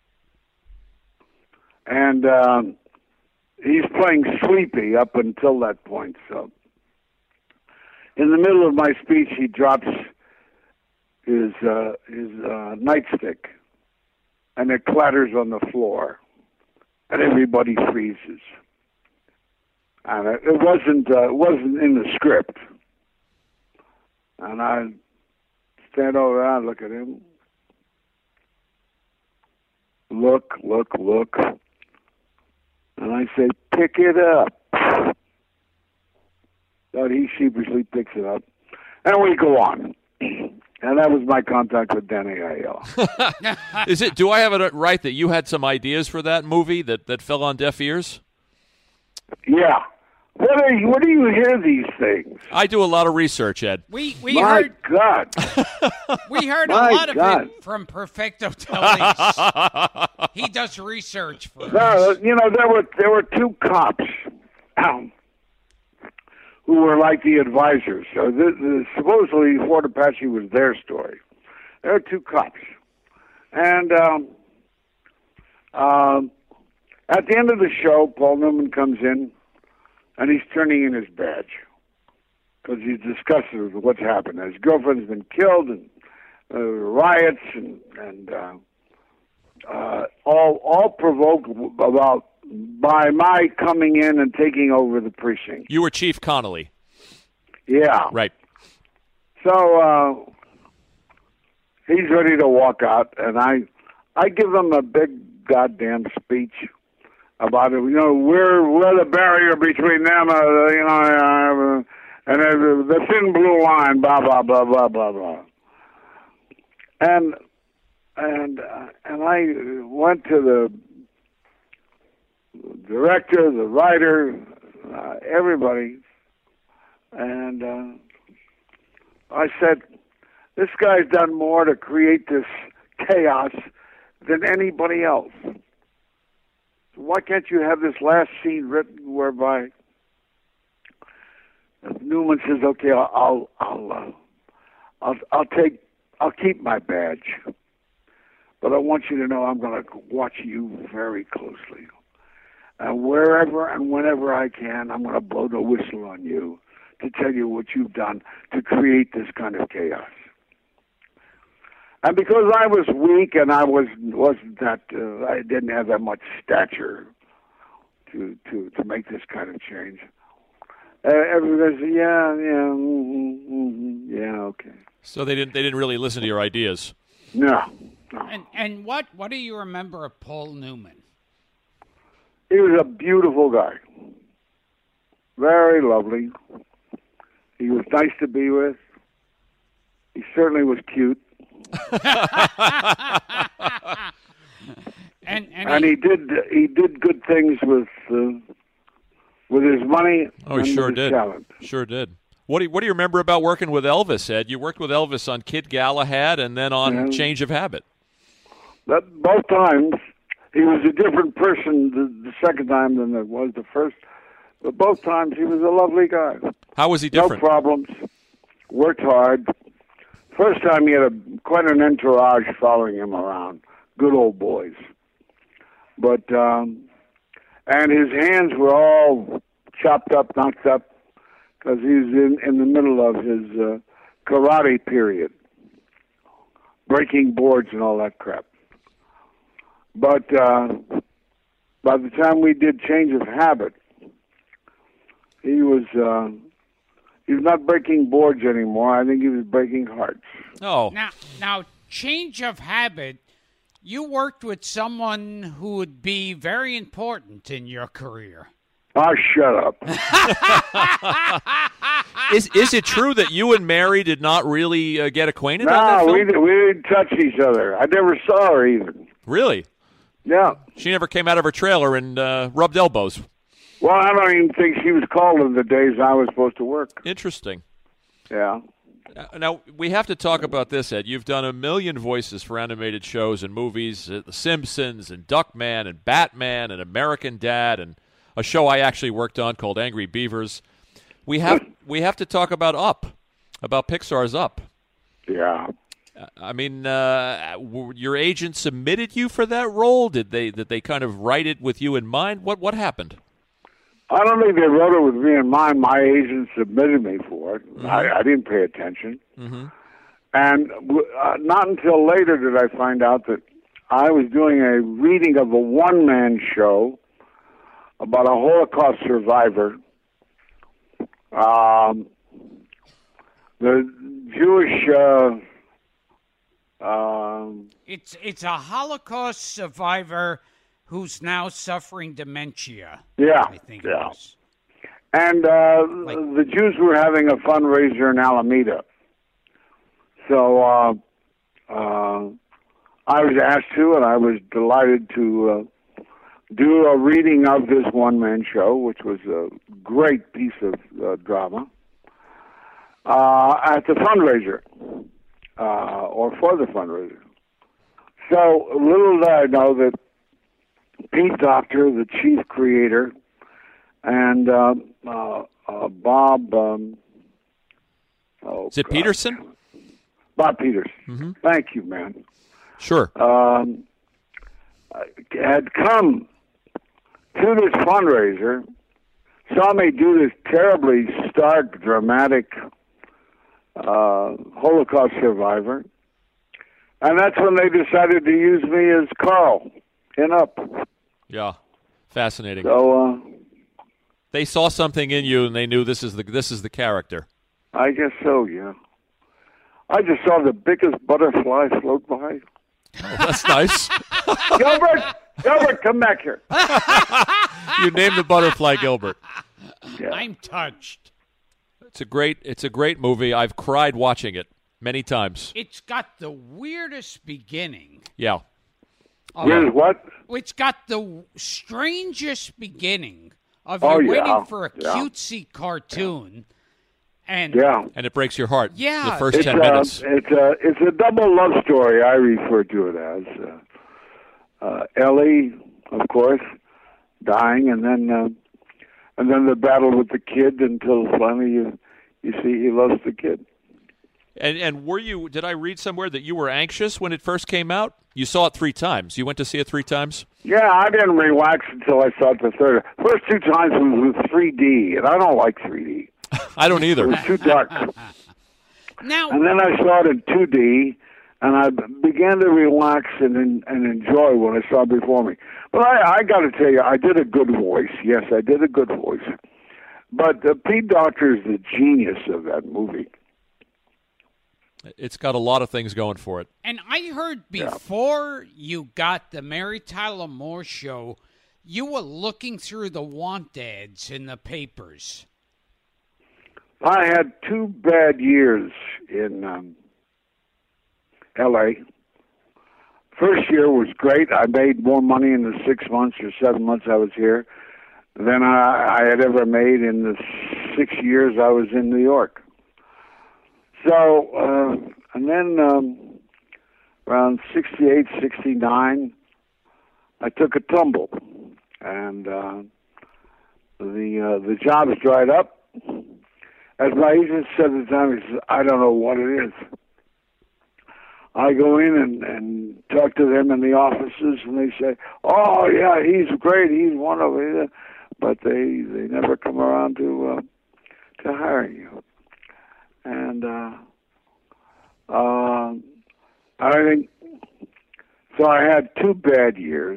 and um, he's playing sleepy up until that point. So, in the middle of my speech, he drops his uh, his uh, nightstick, and it clatters on the floor, and everybody freezes. And it, it wasn't uh, it wasn't in the script. And I stand over there and look at him. Look, look, look. And I say, pick it up. But he sheepishly picks it up. And we go on. And that was my contact with Danny Aiello. Is it? Do I have it right that you had some ideas for that movie that, that fell on deaf ears? Yeah. What are you, what do you hear these things? I do a lot of research, Ed. We we My heard God. we heard a My lot of God. it from Perfecto Teles. He does research for No, us. you know, there were there were two cops um, who were like the advisors. So the, the, supposedly Fort Apache was their story. There were two cops, and um, um, at the end of the show, Paul Newman comes in, and he's turning in his badge because he's disgusted with what's happened. His girlfriend's been killed, and uh, riots, and and uh, uh, all all provoked about by my coming in and taking over the precinct. You were Chief Connolly. Yeah. Right. So uh, he's ready to walk out, and I, I give him a big goddamn speech about it. You know, we're we're the barrier between them, uh, you know, uh, and uh, the thin blue line, blah blah blah blah blah blah. And and uh, and I went to the director, the writer, uh, everybody, and uh, I said, "This guy's done more to create this chaos than anybody else. Why can't you have this last scene written whereby Newman says, okay, I'll, I'll, I'll, uh, I'll, I'll take, I'll keep my badge, but I want you to know I'm going to watch you very closely, and wherever and whenever I can, I'm going to blow the whistle on you to tell you what you've done to create this kind of chaos." And because I was weak and I was wasn't that uh, I didn't have that much stature to to to make this kind of change, uh, everybody said, "Yeah, yeah, mm-hmm, mm-hmm, yeah, okay." So they didn't they didn't really listen to your ideas. No, no. And and what what do you remember of Paul Newman? He was a beautiful guy, very lovely. He was nice to be with. He certainly was cute. and and, and he, he did he did good things with uh, with his money. Oh, and he sure with his did. Talent. Sure did. What do you, what do you remember about working with Elvis, Ed? You worked with Elvis on Kid Galahad and then on Yeah. Change of Habit. That both times he was a different person the, the second time than it was the first. But both times he was a lovely guy. How was he different? No problems. Worked hard. First time he had a, quite an entourage following him around. Good old boys. But, um, and his hands were all chopped up, knocked up, because he was in, in the middle of his uh, karate period. Breaking boards and all that crap. But uh, by the time we did Change of Habit, he was... Uh, He was not breaking boards anymore. I think he was breaking hearts. Oh. now now Change of Habit. You worked with someone who would be very important in your career. Oh, shut up. Is is it true that you and Mary did not really uh, get acquainted on that No, film? we, did, we didn't touch each other. I never saw her even. Really? Yeah. She never came out of her trailer and uh, rubbed elbows. Well, I don't even think she was called in the days I was supposed to work. Interesting. Yeah. Uh, Now, we have to talk about this, Ed. You've done a million voices for animated shows and movies, uh, The Simpsons and Duckman and Batman and American Dad and a show I actually worked on called Angry Beavers. We have we have to talk about Up, about Pixar's Up. Yeah. Uh, I mean, uh, w- your agent submitted you for that role? Did they did they kind of write it with you in mind? What what happened? I don't think they wrote it with me in mind. My agent submitted me for it. Mm-hmm. I, I didn't pay attention. Mm-hmm. And uh, not until later did I find out that I was doing a reading of a one-man show about a Holocaust survivor. Um, the Jewish... Uh, um, It's it's a Holocaust survivor who's now suffering dementia. yeah, I think yeah. it was. And uh, Like- the Jews were having a fundraiser in Alameda. So uh, uh, I was asked to, and I was delighted to uh, do a reading of this one-man show, which was a great piece of uh, drama, uh, at the fundraiser, uh, or for the fundraiser. So little did I know that Pete Docter, the chief creator, and uh, uh, uh, Bob... Um, oh, Is it God. Peterson? Bob Peters. Mm-hmm. Thank you, man. Sure. Um, had come to this fundraiser, saw me do this terribly stark, dramatic uh, Holocaust survivor, and that's when they decided to use me as Carl in Up. Yeah. Fascinating. So uh, they saw something in you, and they knew this is the this is the character. I guess so, yeah. I just saw the biggest butterfly float by. Oh, that's nice. Gilbert, Gilbert, come back here. You named the butterfly Gilbert. Yeah. I'm touched. It's a great it's a great movie. I've cried watching it many times. It's got the weirdest beginning. Yeah. of- Here's what? It's got the strangest beginning of Oh, you yeah, waiting for a yeah. cutesy cartoon. And Yeah. And it breaks your heart. Yeah. The first It's ten a, minutes. it's a it's a double love story. I refer to it as uh, uh, Ellie, of course, dying, and then uh, and then the battle with the kid until finally you you see he loves the kid. And and were you did I read somewhere that you were anxious when it first came out? You saw it three times. You went to see it three times? Yeah, I didn't relax until I saw it the third. First two times was with three D, and I don't like three D. I don't It either. was too dark. now, And then I saw it in two D, and I began to relax and and enjoy what I saw before me. But I, I got to tell you, I did a good voice. Yes, I did a good voice. But uh, Pete Docter is the genius of that movie. It's got a lot of things going for it. and I heard before you got the Mary Tyler Moore show, you were looking through the want ads in the papers. I had two bad years in um, L A First year was great. I made more money in the six months or seven months I was here than I, I had ever made in the six years I was in New York. So, uh, and then um, around sixty-eight, sixty-nine, I took a tumble, and uh, the uh, the jobs dried up. As my agent said at the time, he said, I don't know what it is. I go in and, and talk to them in the offices, and they say, oh, yeah, he's great, he's wonderful. But they, they never come around to, uh, to hiring you. And uh, uh, I think, so I had two bad years.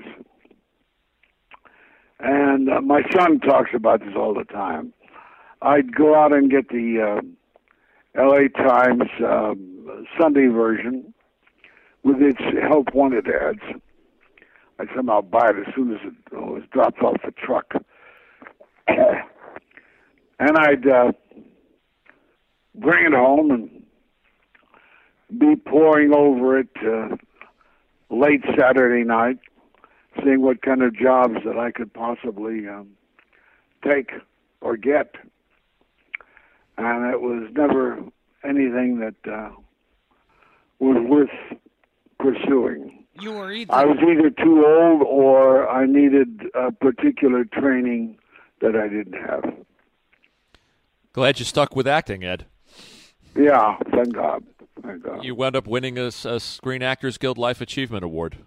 And uh, my son talks about this all the time. I'd go out and get the uh, L A Times um, Sunday version with its help wanted ads. I'd somehow buy it as soon as it was dropped off the truck. And I'd uh, bring it home and be poring over it uh, late Saturday night, seeing what kind of jobs that I could possibly um, take or get. And it was never anything that uh, was worth pursuing. You were either I was either too old or I needed a particular training that I didn't have. Glad you stuck with acting, Ed. Yeah, thank God. Thank God. You wound up winning a, a Screen Actors Guild Life Achievement Award.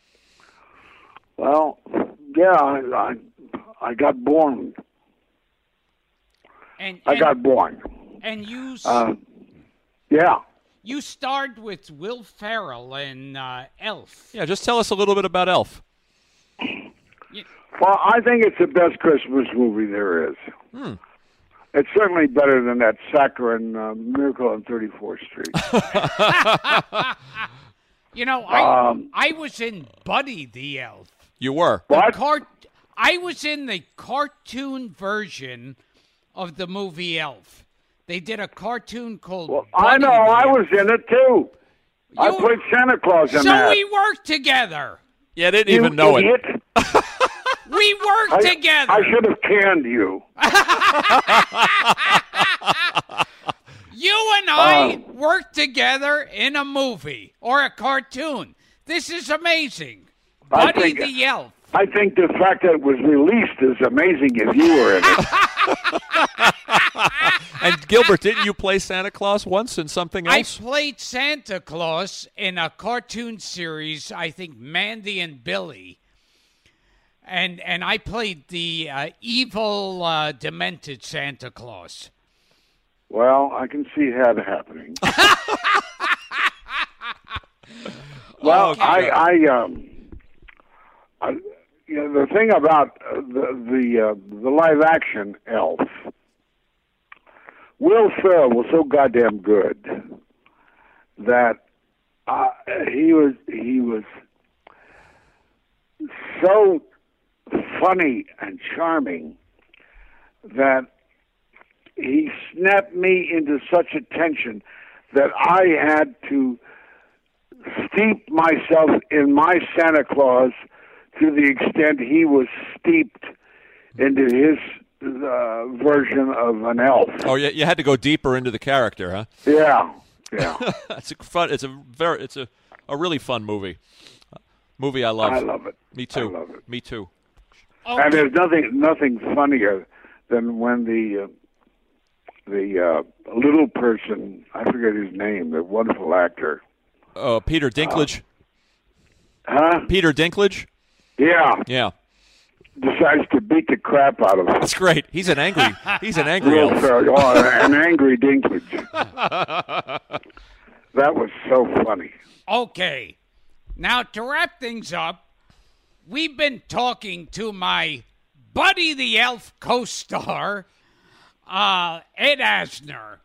Well, yeah, I, I, I got born. and, I and, got born. and you s- Uh, yeah. you starred with Will Ferrell in uh, Elf. Yeah, just tell us a little bit about Elf. Well, I think it's the best Christmas movie there is. Hmm. It's certainly better than that saccharine uh, Miracle on thirty-fourth Street. You know, I Um, I was in Buddy the Elf. You were. What? Cart- I was in the cartoon version of the movie Elf. They did a cartoon called Well, Buddy I know. the I Elf. was in it, too. I You- played Santa Claus in So that. we worked together. Yeah, I didn't You even know idiot. it. We worked I, together. I should have canned you. You and I Oh. worked together in a movie or a cartoon. This is amazing. I Buddy think- the Elf. I think the fact that it was released is amazing if you were in it. And Gilbert, didn't you play Santa Claus once in something I else? played Santa Claus in a cartoon series, I think Mandy and Billy. And and I played the uh, evil, uh, demented Santa Claus. Well, I can see that happening. well, Okay. I, I, um, I, you know, the thing about uh, the the, uh, the live action Elf, Will Ferrell was so goddamn good that uh, he was he was so funny and charming that he snapped me into such attention that I had to steep myself in my Santa Claus to the extent he was steeped into his uh, version of an elf. Oh, yeah, you had to go deeper into the character, huh? Yeah, yeah. It's a fun. It's a very. It's a, a really fun movie. Movie I love. I love it. Me too. I love it. Me too. Oh, And there's nothing nothing funnier than when the uh, the uh, little person, I forget his name, the wonderful actor. Uh, Peter Dinklage. Uh, huh? Peter Dinklage. Yeah. Yeah, Decides to beat the crap out of him. that's great. He's an angry. He's an angry Real elf. fair- oh, an angry Dinklage. That was so funny. okay. Now, to wrap things up, we've been talking to my buddy the elf co-star, uh, Ed Asner.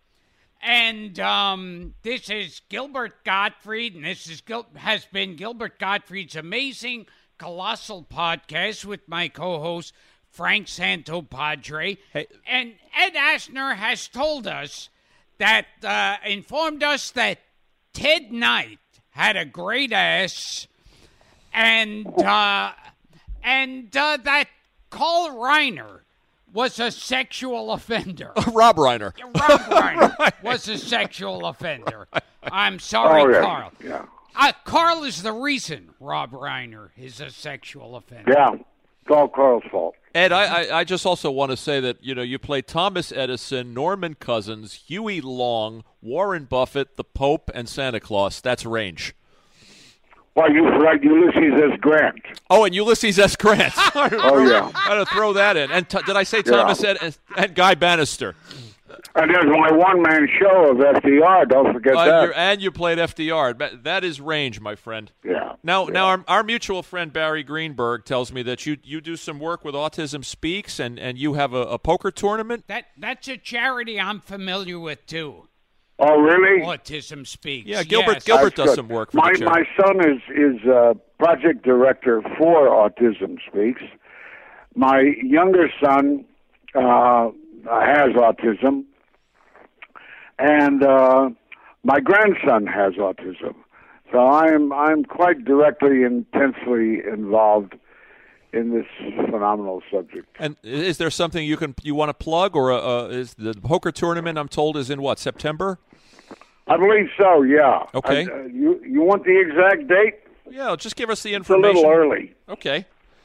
And um, this is Gilbert Gottfried, and this is Gil- has been Gilbert Gottfried's amazing Colossal podcast with my co-host, Frank Santopadre. Hey. And Ed Asner has told us that, uh, informed us that Ted Knight had a great ass, and uh, and uh, that Carl Reiner was a sexual offender. Rob Reiner. Rob Reiner was a sexual offender. I'm sorry, Oh, yeah. Carl. Yeah. Uh, Carl is the reason Rob Reiner is a sexual offender. Yeah. It's all Carl's fault. Ed, I, I, I just also want to say that, you know, you played Thomas Edison, Norman Cousins, Huey Long, Warren Buffett, the Pope, and Santa Claus. That's range. Well, you forgot Ulysses S. Grant. Oh, and Ulysses S. Grant. Oh, yeah. I'm going to throw that in. And t- did I say Thomas Ed- and, and Guy Bannister? And there's my one-man show of F D R. Don't forget Uh, that. you're- and you played F D R. Ba- That is range, my friend. Yeah. Now, yeah. now our, our mutual friend Barry Greenberg tells me that you, you do some work with Autism Speaks, and, and you have a, a poker tournament. That that's a charity I'm familiar with too. Oh, really? Autism Speaks. Yeah, Gilbert Yes. Gilbert That's does good. some work for my the charity. my son is is uh, project director for Autism Speaks. My younger son uh, has autism, and uh, my grandson has autism. So I'm I'm quite directly, intensely involved in this phenomenal subject. And is there something you can you want to plug, or uh, uh, is the poker tournament? I'm told is in what, September? I believe so. Yeah. Okay. I- uh, you you want the exact date? Yeah, just give us the It's a information. little early. Okay.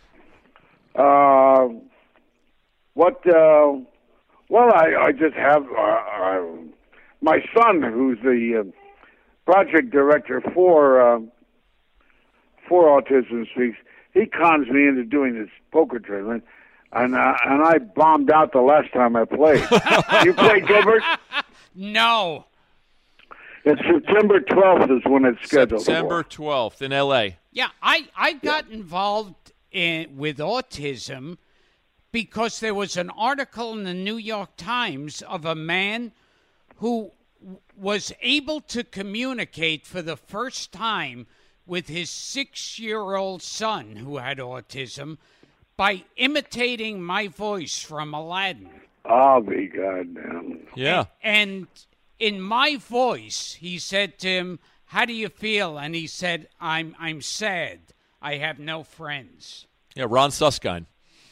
Uh, what? Uh, well, I, I just have uh, uh, my son, who's the uh, project director for uh, for Autism Speaks. He cons me into doing this poker tournament, and uh, and I bombed out the last time I played. You played, Gilbert? No. It's September twelfth is when it's scheduled. September twelfth in L A. Yeah, I, I got involved in with autism because there was an article in the New York Times of a man who w- was able to communicate for the first time with his six-year-old son who had autism by imitating my voice from Aladdin. I'll be goddamn. Yeah. And in my voice, he said to him, "How do you feel?" And he said, I'm I'm sad. I have no friends. Yeah, Ron Suskind.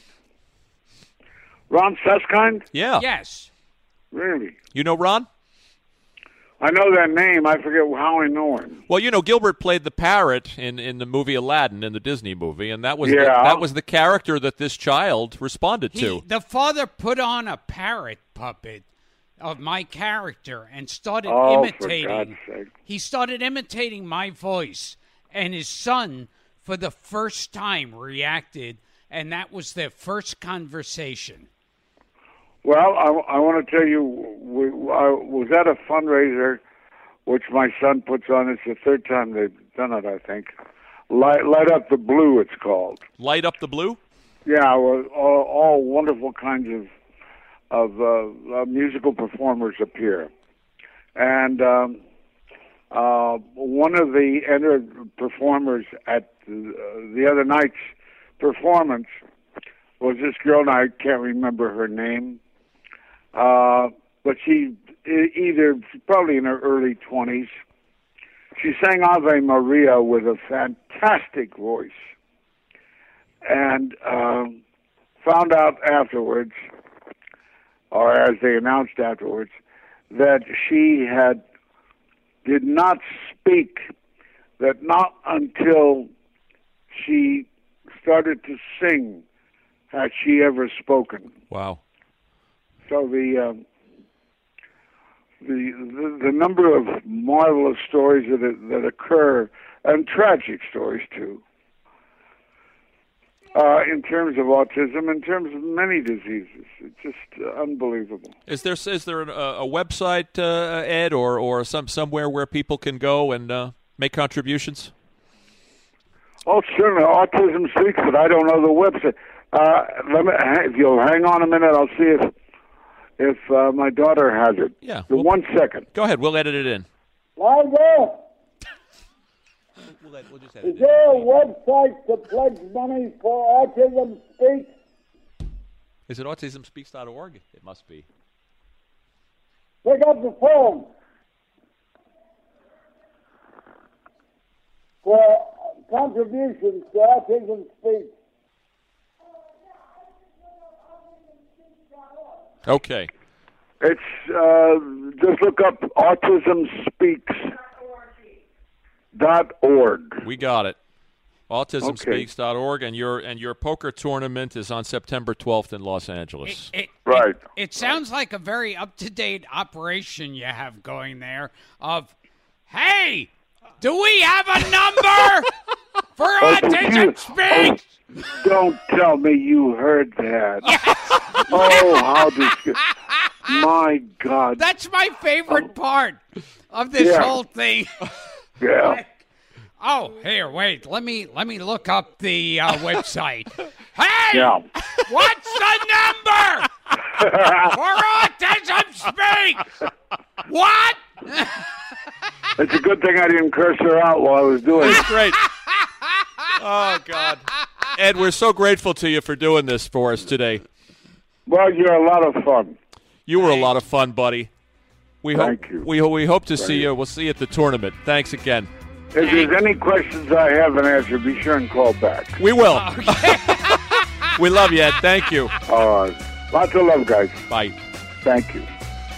Ron Suskind? Yeah. Yes. Really? You know Ron? I know that name. I forget how I know him. Well, you know, Gilbert played the parrot in, in the movie Aladdin, in the Disney movie, and that was the, Yeah. that was the character that this child responded He, to. the father put on a parrot puppet of my character and started Oh, for imitating. God's sake. He started imitating my voice, and his son, for the first time, reacted, and that was their first conversation. Well, I, I want to tell you, we, I was at a fundraiser, which my son puts on. It's the third time they've done it, I think, Light, Light Up the Blue, it's called. Light Up the Blue? Yeah, well, all, all wonderful kinds of of uh, uh, musical performers appear. And um, uh, one of the entered performers at the, uh, the other night's performance was this girl, and I can't remember her name, uh, but she either, probably in her early twenties, she sang Ave Maria with a fantastic voice, and um, found out afterwards, or as they announced afterwards, that she had did not speak, that not until she started to sing had she ever spoken. Wow. So the, um, the the the number of marvelous stories that that occur, and tragic stories too, uh, in terms of autism, in terms of many diseases, it's just uh, unbelievable. Is there is there a, a website, uh, Ed, or or some somewhere where people can go and uh, make contributions? Oh, certainly, Autism Speaks, but I don't know the website. Uh, let me, if you'll hang on a minute, I'll see if if uh, my daughter has it. Yeah. The We'll, one second. Go ahead. We'll edit it in. Liza, We'll, we'll just is there a website to pledge money for Autism Speaks? Is it autism speaks dot org? It must be. Pick up the phone for contributions to Autism Speaks. Okay. It's uh, just look up autism speaks dot org. We got it. autism speaks dot org, Okay. and your and your poker tournament is on September twelfth in Los Angeles. It, it, Right. It, it sounds like a very up-to-date operation you have going there of, hey, do we have a number for Autism Speaks? Don't tell me you heard that. Oh, how disgusting. My God. That's my favorite part of this Yeah. whole thing. Yeah. Oh, here, wait. Let me let me look up the uh, website. Hey, Yeah. what's the number for Autism Speaks? What? It's a good thing I didn't curse her out while I was doing it. Great. Oh, God. Ed, we're so grateful to you for doing this for us today. Well, you're a lot of fun. You were a lot of fun, buddy. We Thank hope you. we we hope to see Thank you. you. We'll see you at the tournament. Thanks again. If there's any questions I haven't answered, be sure and call back. We will. We love you, Ed. Thank you. Uh, lots of love, guys. Bye. Thank you.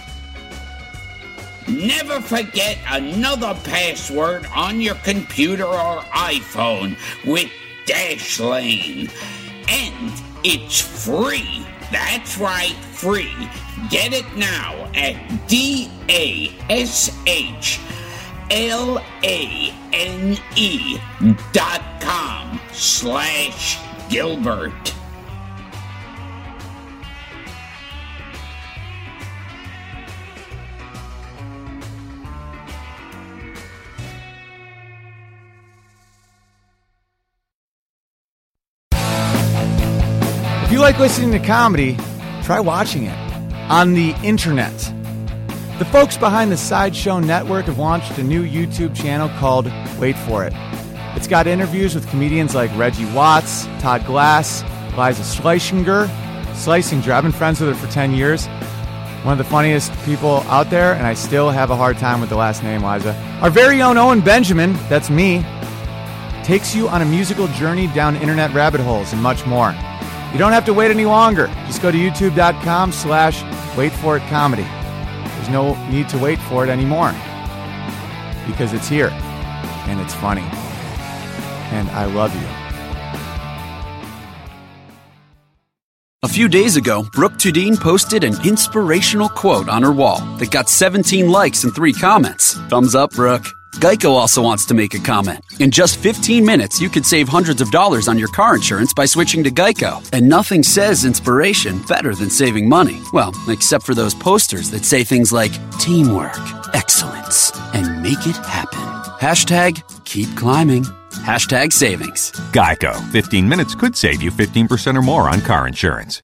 Never forget another password on your computer or iPhone with Dashlane. And it's free. That's right, free. Get it now at D A S H L A N E dot com slash Gilbert. If you like listening to comedy, try watching it on the internet. The folks behind the Sideshow Network have launched a new YouTube channel called Wait For It. It's got interviews with comedians like Reggie Watts, Todd Glass, Liza Schlesinger. Schlesinger, I've been friends with her for ten years. One of the funniest people out there, and I still have a hard time with the last name, Liza. Our very own Owen Benjamin, that's me, takes you on a musical journey down internet rabbit holes and much more. You don't have to wait any longer. Just go to youtube.com slash wait for it comedy. There's no need to wait for it anymore because it's here and it's funny. And I love you. A few days ago, Brooke Tudine posted an inspirational quote on her wall that got seventeen likes and three comments. Thumbs up, Brooke. Geico also wants to make a comment. In just fifteen minutes, you could save hundreds of dollars on your car insurance by switching to Geico. And nothing says inspiration better than saving money. Well, except for those posters that say things like teamwork, excellence, and make it happen. Hashtag keep climbing. Hashtag savings. Geico. fifteen minutes could save you fifteen percent or more on car insurance.